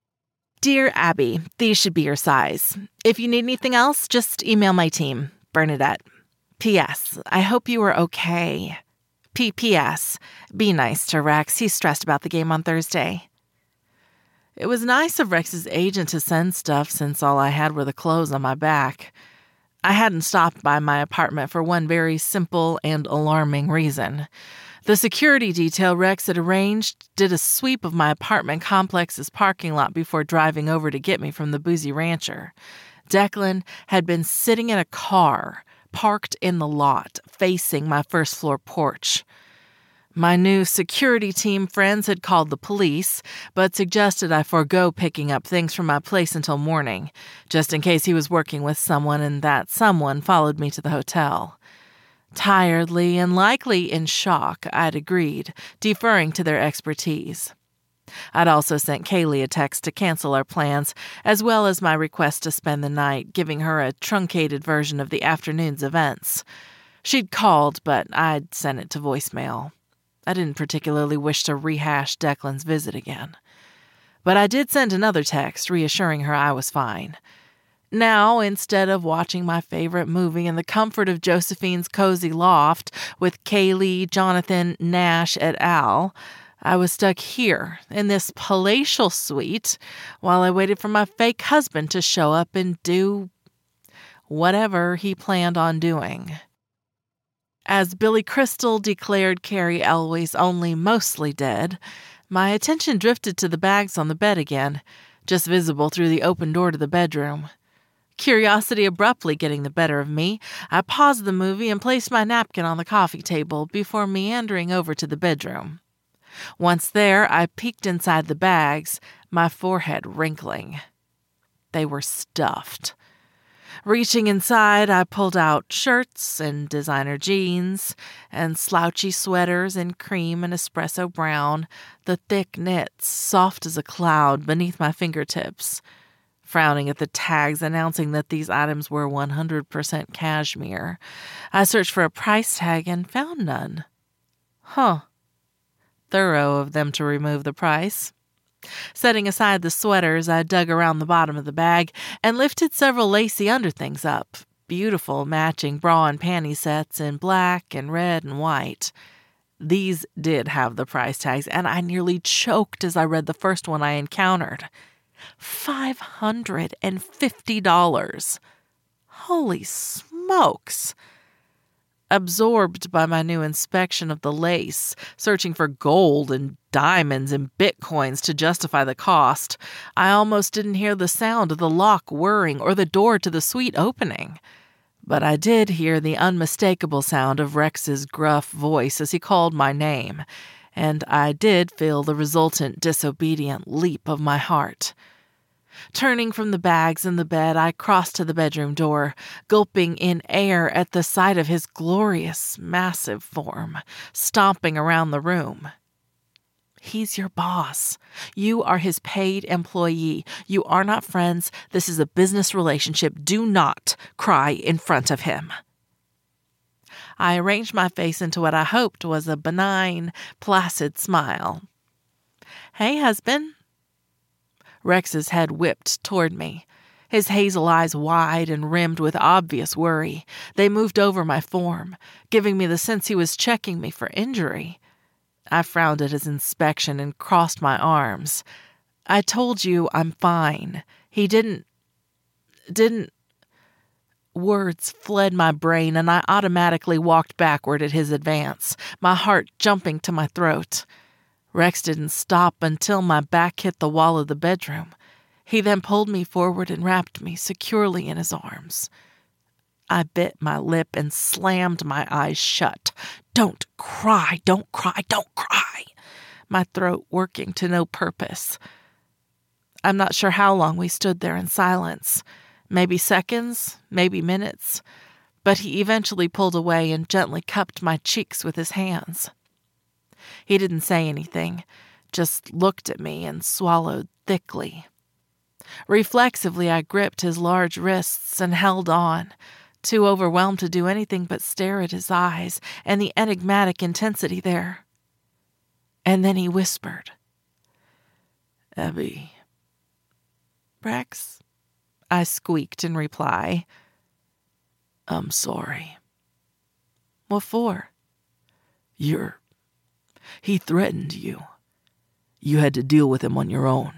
Dear Abby, these should be your size. If you need anything else, just email my team. Bernadette. P.S. I hope you are okay. P.P.S. Be nice to Rex. He's stressed about the game on Thursday. It was nice of Rex's agent to send stuff since all I had were the clothes on my back. I hadn't stopped by my apartment for one very simple and alarming reason. The security detail Rex had arranged did a sweep of my apartment complex's parking lot before driving over to get me from the Boozy Rancher. Declan had been sitting in a car, parked in the lot, facing my first-floor porch. My new security team friends had called the police, but suggested I forego picking up things from my place until morning, just in case he was working with someone and that someone followed me to the hotel. Tiredly and likely in shock, I'd agreed, deferring to their expertise. I'd also sent Kaylee a text to cancel our plans, as well as my request to spend the night, giving her a truncated version of the afternoon's events. She'd called, but I'd sent it to voicemail. I didn't particularly wish to rehash Declan's visit again. But I did send another text reassuring her I was fine. Now, instead of watching my favorite movie in the comfort of Josephine's cozy loft with Kaylee, Jonathan, Nash et al., I was stuck here in this palatial suite while I waited for my fake husband to show up and do whatever he planned on doing. As Billy Crystal declared Carrie Elway's only mostly dead, my attention drifted to the bags on the bed again, just visible through the open door to the bedroom. Curiosity abruptly getting the better of me, I paused the movie and placed my napkin on the coffee table before meandering over to the bedroom. Once there, I peeked inside the bags, my forehead wrinkling. They were stuffed. Reaching inside, I pulled out shirts and designer jeans and slouchy sweaters in cream and espresso brown, the thick knits soft as a cloud beneath my fingertips. Frowning at the tags announcing that these items were 100% cashmere, I searched for a price tag and found none. Thorough of them to remove the price. Setting aside the sweaters, I dug around the bottom of the bag and lifted several lacy underthings up, beautiful matching bra and panty sets in black and red and white. These did have the price tags, and I nearly choked as I read the first one I encountered. $550. Holy smokes! Absorbed by my new inspection of the lace, searching for gold and diamonds and bitcoins to justify the cost, I almost didn't hear the sound of the lock whirring or the door to the suite opening. But I did hear the unmistakable sound of Rex's gruff voice as he called my name, and I did feel the resultant disobedient leap of my heart. Turning from the bags in the bed, I crossed to the bedroom door, gulping in air at the sight of his glorious, massive form, stomping around the room. He's your boss. You are his paid employee. You are not friends. This is a business relationship. Do not cry in front of him. I arranged my face into what I hoped was a benign, placid smile. Hey, husband. Rex's head whipped toward me, his hazel eyes wide and rimmed with obvious worry. They moved over my form, giving me the sense he was checking me for injury. I frowned at his inspection and crossed my arms. I told you I'm fine. He didn't... Words fled my brain, and I automatically walked backward at his advance, my heart jumping to my throat. Rex didn't stop until my back hit the wall of the bedroom. He then pulled me forward and wrapped me securely in his arms. I bit my lip and slammed my eyes shut. Don't cry, don't cry, don't cry. My throat working to no purpose. I'm not sure how long we stood there in silence. Maybe seconds, maybe minutes. But he eventually pulled away and gently cupped my cheeks with his hands. He didn't say anything, just looked at me and swallowed thickly. Reflexively, I gripped his large wrists and held on, too overwhelmed to do anything but stare at his eyes and the enigmatic intensity there. And then he whispered, "Abby." "Rex," I squeaked in reply. "I'm sorry." "What for?" He threatened you. You had to deal with him on your own."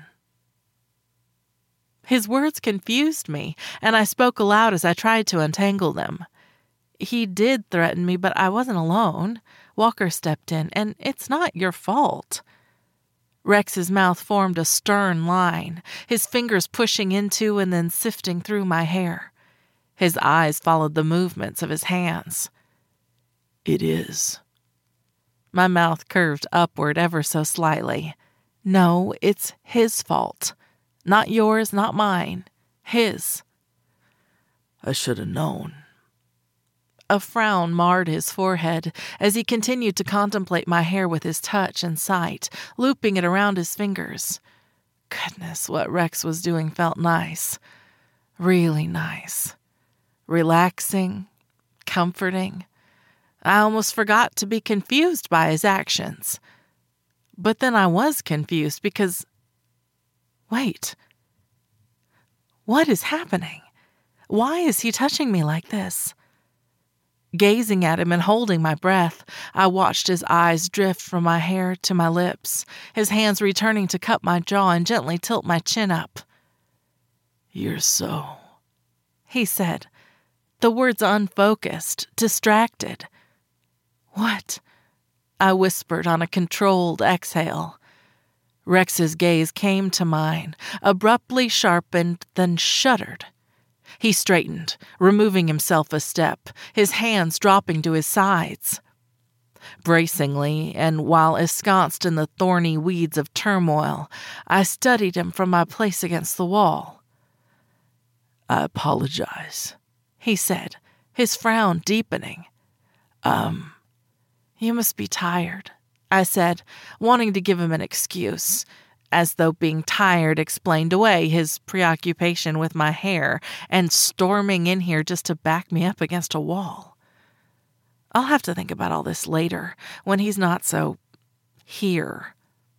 His words confused me, and I spoke aloud as I tried to untangle them. "He did threaten me, but I wasn't alone. Walker stepped in, and it's not your fault." Rex's mouth formed a stern line, his fingers pushing into and then sifting through my hair. His eyes followed the movements of his hands. "It is." My mouth curved upward ever so slightly. "No, it's his fault. Not yours, not mine. His." "I should have known." A frown marred his forehead as he continued to contemplate my hair with his touch and sight, looping it around his fingers. Goodness, what Rex was doing felt nice. Really nice. Relaxing. Comforting. I almost forgot to be confused by his actions. But then I was confused because Wait. What is happening? Why is he touching me like this? Gazing at him and holding my breath, I watched his eyes drift from my hair to my lips, his hands returning to cup my jaw and gently tilt my chin up. "You're so," he said, the words unfocused, distracted. "What?" I whispered on a controlled exhale. Rex's gaze came to mine, abruptly sharpened, then shuddered. He straightened, removing himself a step, his hands dropping to his sides. Bracingly, and while ensconced in the thorny weeds of turmoil, I studied him from my place against the wall. "I apologize," he said, his frown deepening. You must be tired," I said, wanting to give him an excuse, as though being tired explained away his preoccupation with my hair and storming in here just to back me up against a wall. I'll have to think about all this later, when he's not so here.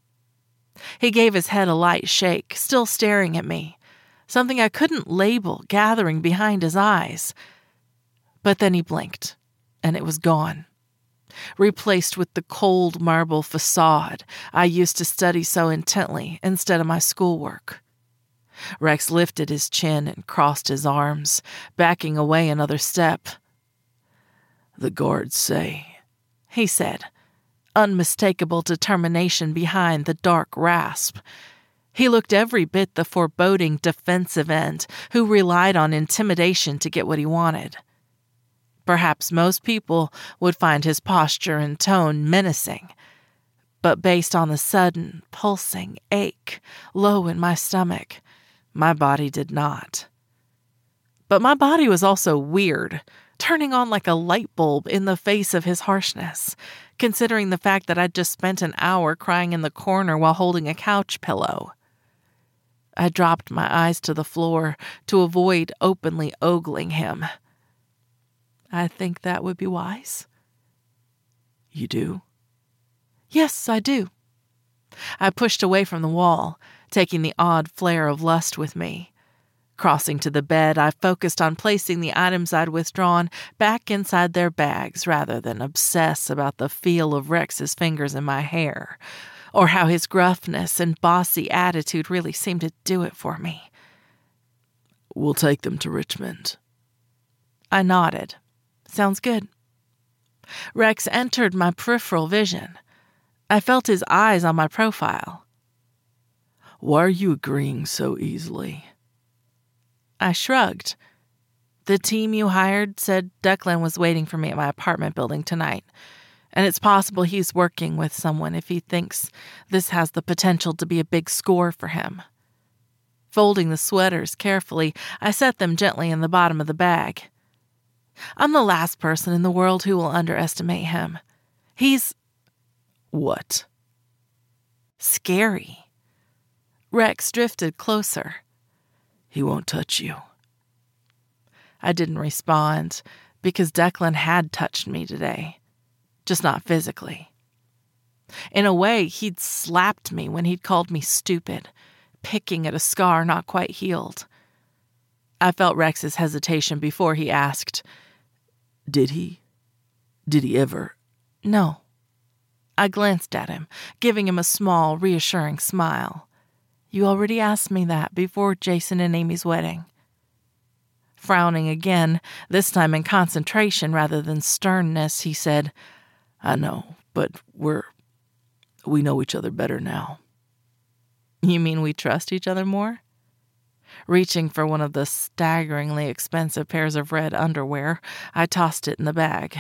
He gave his head a light shake, still staring at me, something I couldn't label gathering behind his eyes. But then he blinked, and it was gone, replaced with the cold marble facade I used to study so intently instead of my schoolwork. Rex lifted his chin and crossed his arms, backing away another step. "The guards say," he said, unmistakable determination behind the dark rasp. He looked every bit the foreboding defensive end who relied on intimidation to get what he wanted. Perhaps most people would find his posture and tone menacing, but based on the sudden, pulsing ache low in my stomach, my body did not. But my body was also weird, turning on like a light bulb in the face of his harshness, considering the fact that I'd just spent an hour crying in the corner while holding a couch pillow. I dropped my eyes to the floor to avoid openly ogling him. I think that would be wise. "You do?" Yes, I do. I pushed away from the wall, taking the odd flare of lust with me. Crossing to the bed, I focused on placing the items I'd withdrawn back inside their bags rather than obsess about the feel of Rex's fingers in my hair, or how his gruffness and bossy attitude really seemed to do it for me. "We'll take them to Richmond." I nodded. Sounds good. Rex entered my peripheral vision. I felt his eyes on my profile. "Why are you agreeing so easily?" I shrugged. The team you hired said Declan was waiting for me at my apartment building tonight, and it's possible he's working with someone if he thinks this has the potential to be a big score for him. Folding the sweaters carefully, I set them gently in the bottom of the bag. I'm the last person in the world who will underestimate him. He's... "What?" Scary. Rex drifted closer. "He won't touch you." I didn't respond because Declan had touched me today, just not physically. In a way, he'd slapped me when he'd called me stupid, picking at a scar not quite healed. I felt Rex's hesitation before he asked, Did he? Did he ever?" No. I glanced at him, giving him a small, reassuring smile. You already asked me that before Jason and Amy's wedding. Frowning again, this time in concentration rather than sternness, he said, "I know, but we know each other better now." You mean we trust each other more? Reaching for one of the staggeringly expensive pairs of red underwear, I tossed it in the bag.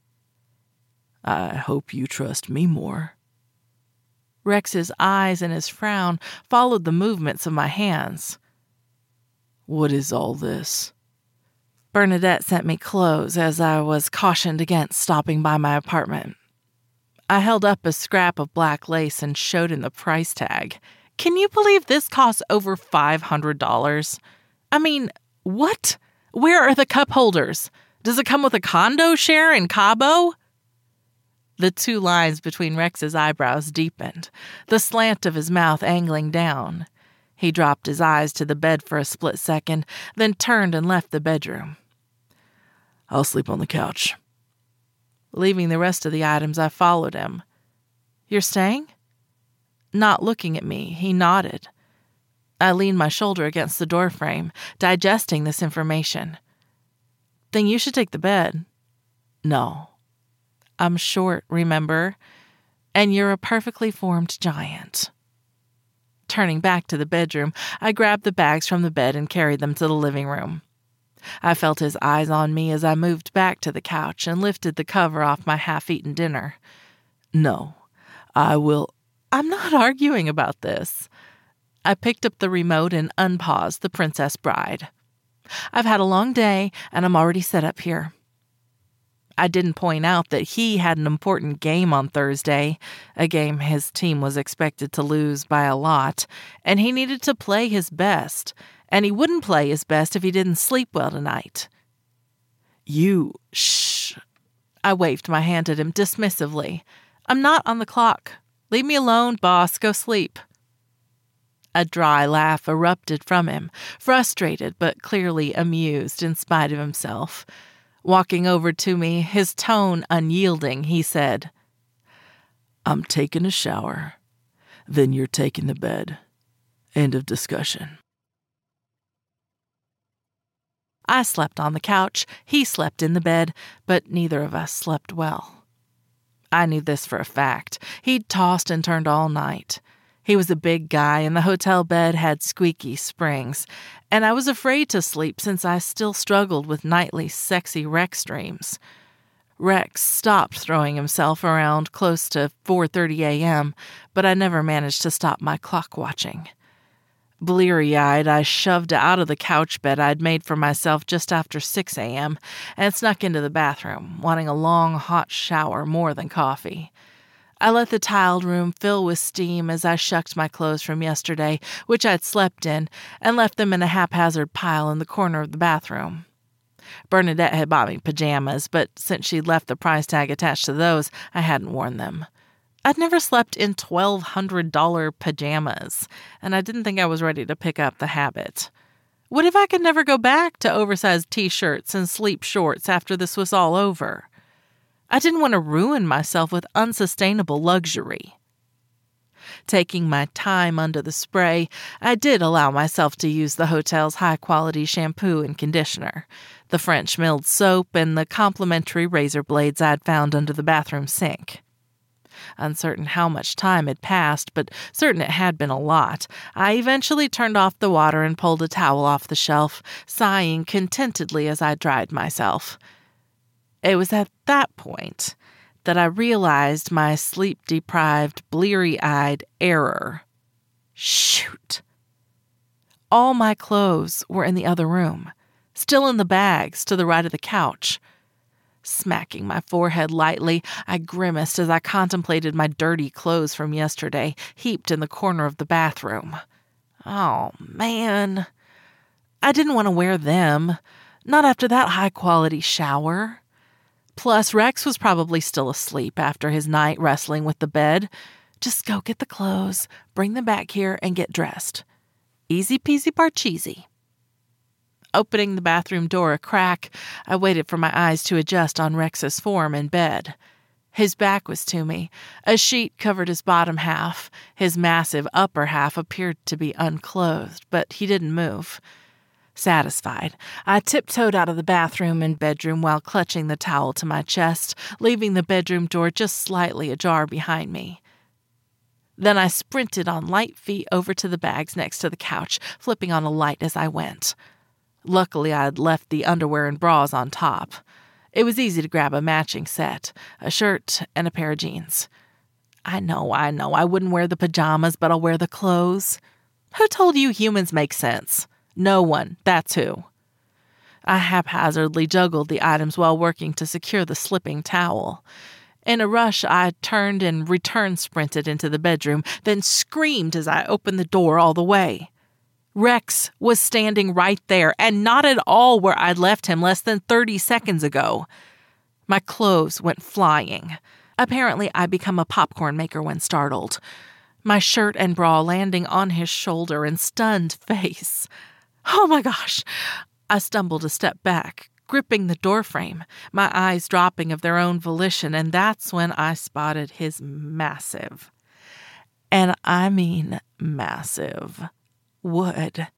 "I hope you trust me more." Rex's eyes and his frown followed the movements of my hands. "What is all this?" Bernadette sent me clothes as I was cautioned against stopping by my apartment. I held up a scrap of black lace and showed him the price tag. Can you believe this costs over $500? I mean, what? Where are the cup holders? Does it come with a condo share in Cabo? The two lines between Rex's eyebrows deepened, the slant of his mouth angling down. He dropped his eyes to the bed for a split second, then turned and left the bedroom. I'll sleep on the couch. Leaving the rest of the items, I followed him. You're staying? Not looking at me, he nodded. I leaned my shoulder against the doorframe, digesting this information. Then you should take the bed. No. I'm short, remember? And you're a perfectly formed giant. Turning back to the bedroom, I grabbed the bags from the bed and carried them to the living room. I felt his eyes on me as I moved back to the couch and lifted the cover off my half-eaten dinner. No, I will. I'm not arguing about this. I picked up the remote and unpaused The Princess Bride. I've had a long day, and I'm already set up here. I didn't point out that he had an important game on Thursday, a game his team was expected to lose by a lot, and he needed to play his best, and he wouldn't play his best if he didn't sleep well tonight. Shh. I waved my hand at him dismissively. I'm not on the clock. Leave me alone, boss. Go sleep. A dry laugh erupted from him, frustrated but clearly amused in spite of himself. Walking over to me, his tone unyielding, he said, I'm taking a shower. Then you're taking the bed. End of discussion. I slept on the couch, he slept in the bed, but neither of us slept well. I knew this for a fact. He'd tossed and turned all night. He was a big guy, and the hotel bed had squeaky springs, and I was afraid to sleep since I still struggled with nightly sexy Rex dreams. Rex stopped throwing himself around close to 4:30 a.m., but I never managed to stop my clock watching. Bleary-eyed, I shoved out of the couch bed I'd made for myself just after 6 a.m. and snuck into the bathroom, wanting a long, hot shower more than coffee. I let the tiled room fill with steam as I shucked my clothes from yesterday, which I'd slept in, and left them in a haphazard pile in the corner of the bathroom. Bernadette had bought me pajamas, but since she'd left the price tag attached to those, I hadn't worn them. I'd never slept in $1,200 pajamas, and I didn't think I was ready to pick up the habit. What if I could never go back to oversized t-shirts and sleep shorts after this was all over? I didn't want to ruin myself with unsustainable luxury. Taking my time under the spray, I did allow myself to use the hotel's high-quality shampoo and conditioner, the French milled soap, and the complimentary razor blades I'd found under the bathroom sink. Uncertain how much time had passed, but certain it had been a lot, I eventually turned off the water and pulled a towel off the shelf, sighing contentedly as I dried myself. It was at that point that I realized my sleep-deprived, bleary-eyed error. Shoot! All my clothes were in the other room, still in the bags to the right of the couch. Smacking my forehead lightly, I grimaced as I contemplated my dirty clothes from yesterday, heaped in the corner of the bathroom. Oh, man. I didn't want to wear them, not after that high-quality shower. Plus, Rex was probably still asleep after his night wrestling with the bed. Just go get the clothes, bring them back here, and get dressed. Easy peasy parcheesi. Opening the bathroom door a crack, I waited for my eyes to adjust on Rex's form in bed. His back was to me. A sheet covered his bottom half. His massive upper half appeared to be unclothed, but he didn't move. Satisfied, I tiptoed out of the bathroom and bedroom while clutching the towel to my chest, leaving the bedroom door just slightly ajar behind me. Then I sprinted on light feet over to the bags next to the couch, flipping on a light as I went. Luckily, I had left the underwear and bras on top. It was easy to grab a matching set, a shirt and a pair of jeans. I know, I wouldn't wear the pajamas, but I'll wear the clothes. Who told you humans make sense? No one, that's who. I haphazardly juggled the items while working to secure the slipping towel. In a rush, I turned and return-sprinted into the bedroom, then screamed as I opened the door all the way. Rex was standing right there, and not at all where I'd left him less than 30 seconds ago. My clothes went flying. Apparently, I become a popcorn maker when startled. my shirt and bra landing on his shoulder and stunned face. Oh my gosh! I stumbled a step back, gripping the doorframe, my eyes dropping of their own volition, and that's when I spotted his massive, and I mean massive, wood.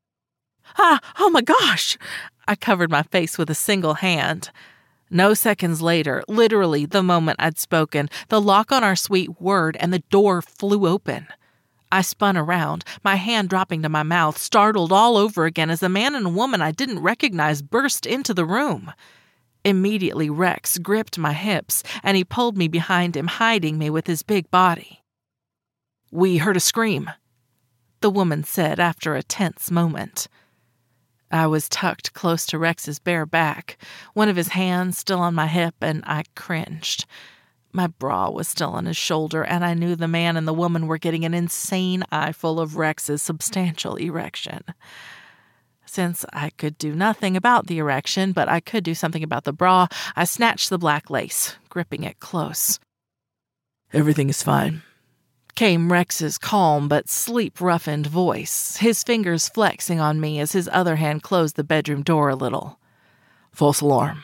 Oh my gosh! I covered my face with a single hand. No seconds later, literally the moment I'd spoken, the lock on our suite whirred and the door flew open. I spun around, my hand dropping to my mouth, startled all over again as a man and a woman I didn't recognize burst into the room. Immediately, Rex gripped my hips, and he pulled me behind him, hiding me with his big body. "We heard a scream," the woman said after a tense moment. I was tucked close to Rex's bare back, one of his hands still on my hip, and I cringed. My bra was still on his shoulder, and I knew the man and the woman were getting an insane eyeful of Rex's substantial erection. Since I could do nothing about the erection, but I could do something about the bra, I snatched the black lace, gripping it close. "Everything is fine," came Rex's calm but sleep-roughened voice, his fingers flexing on me as his other hand closed the bedroom door a little. "False alarm."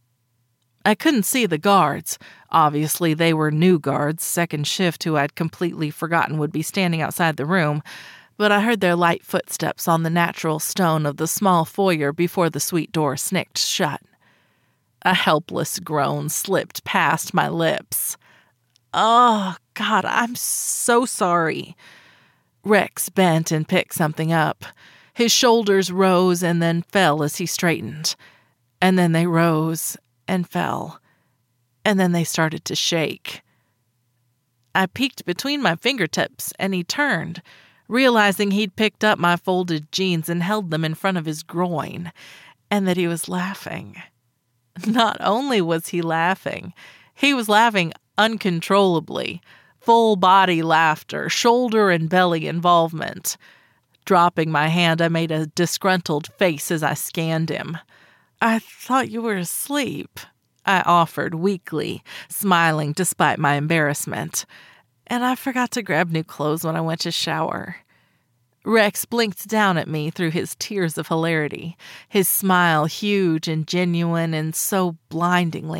I couldn't see the guards. Obviously, they were new guards, second shift, who I'd completely forgotten would be standing outside the room, but I heard their light footsteps on the natural stone of the small foyer before the suite door snicked shut. A helpless groan slipped past my lips. "Oh, God, I'm so sorry." Rex bent and picked something up. His shoulders rose and then fell as he straightened. And then they rose and fell, and then they started to shake. I peeked between my fingertips, and he turned, realizing he'd picked up my folded jeans and held them in front of his groin, and that he was laughing. Not only was he laughing uncontrollably, full-body laughter, shoulder and belly involvement. Dropping my hand, I made a disgruntled face as I scanned him. "I thought you were asleep," I offered weakly, smiling despite my embarrassment. "And I forgot to grab new clothes when I went to shower." Rex blinked down at me through his tears of hilarity, his smile huge and genuine and so blindingly